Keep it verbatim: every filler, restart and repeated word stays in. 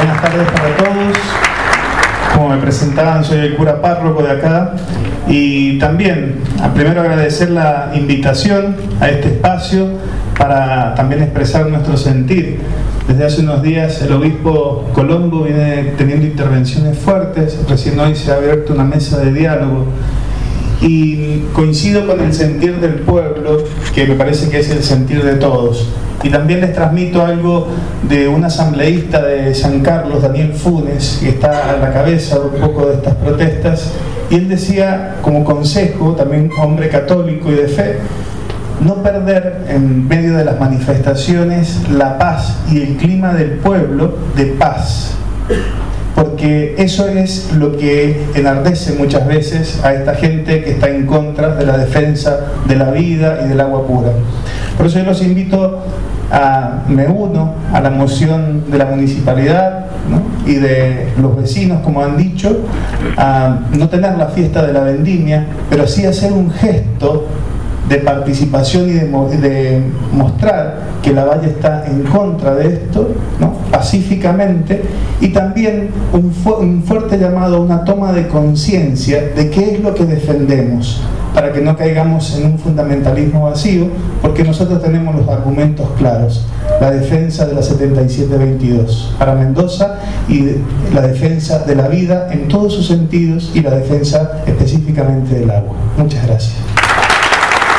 Buenas tardes para todos. Como me presentaban, soy el cura párroco de acá y también, primero agradecer la invitación a este espacio para también expresar nuestro sentir. Desde hace unos días el obispo Colombo viene teniendo intervenciones fuertes, recién hoy se ha abierto una mesa de diálogo y coincido con el sentir del pueblo, que me parece que es el sentir de todos. Y también les transmito algo de un asambleísta de San Carlos, Daniel Funes, que está a la cabeza un poco de estas protestas, y él decía, como consejo, también hombre católico y de fe, no perder en medio de las manifestaciones la paz y el clima del pueblo de paz, porque eso es lo que enardece muchas veces a esta gente que está en contra de la defensa de la vida y del agua pura. Por eso yo los invito a, me uno a la moción de la municipalidad, ¿no?, y de los vecinos, como han dicho, a no tener la fiesta de la vendimia, pero sí hacer un gesto de participación y de, de mostrar que la Valle está en contra de esto, ¿no?, pacíficamente, y también un, fu un fuerte llamado a una toma de conciencia de qué es lo que defendemos, para que no caigamos en un fundamentalismo vacío, porque nosotros tenemos los argumentos claros: la defensa de la setenta y siete veintidós para Mendoza y la defensa de la vida en todos sus sentidos y la defensa específicamente del agua. Muchas gracias.